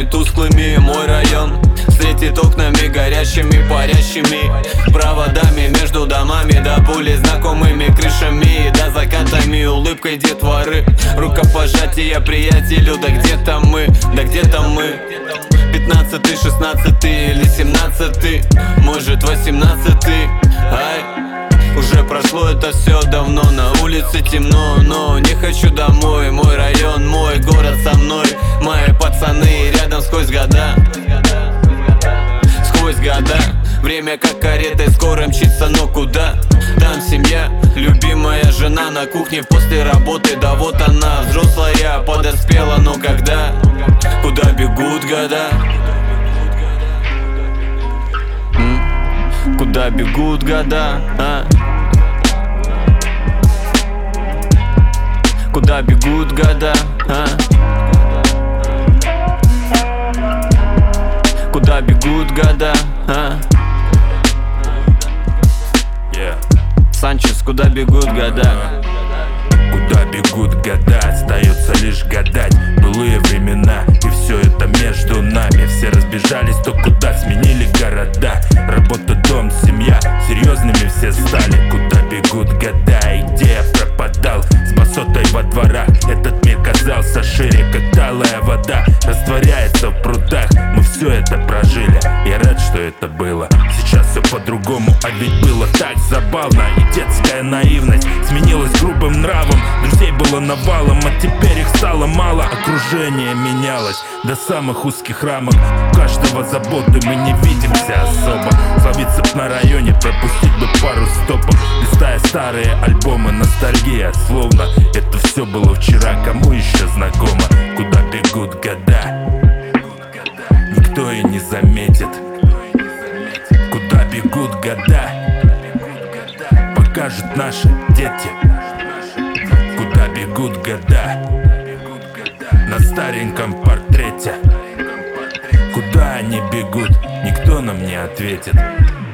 тусклыми. Мой район встретит окнами горящими, парящими проводами между домами, до боли знакомыми крышами, до закатами улыбкой детворы, рукопожатия приятелю. Да где-то мы, да где-то мы. 15-й, 16-й или 17-й, может 18-й. Ай, уже прошло это все давно. На улице темно, но не хочу домой. Мой район, мой город со мной. Мои пацаны рядом сквозь года. Сквозь года. Время как каретой скоро мчится, но куда? Там семья, любимая жена на кухне после работы. Да вот она, взрослая, подоспела, но когда? Куда бегут года? Куда бегут года? Куда бегут года? Куда бегут года? Санчес, куда бегут года? Куда бегут года? Остается лишь гадать. Былые времена, и все это между нами. Все разбежались, то куда сменили города. Работа, дом, семья, серьезными все стали. Куда бегут года? И где я пропадал? С басотой во дворах этот мир казался шире, как талая вода растворяется в прудах. Мы все это прожили, я рад, что это было. Сейчас все по-другому, а ведь было так забавно. И детская наивность сменилась грубым нравом. Друзей было навалом, а теперь их стало мало. Окружение менялось до самых узких рамок. У каждого заботы, мы не видимся особо. Словиться б на районе, пропустить бы пару стопов. Листая старые альбомы, ностальгия, словно это все было вчера. Кому еще знакомо? Куда бегут года? Никто и не заметит. Куда бегут года? Покажут наши дети. Куда бегут года? На стареньком портрете. Куда они бегут? Никто нам не ответит.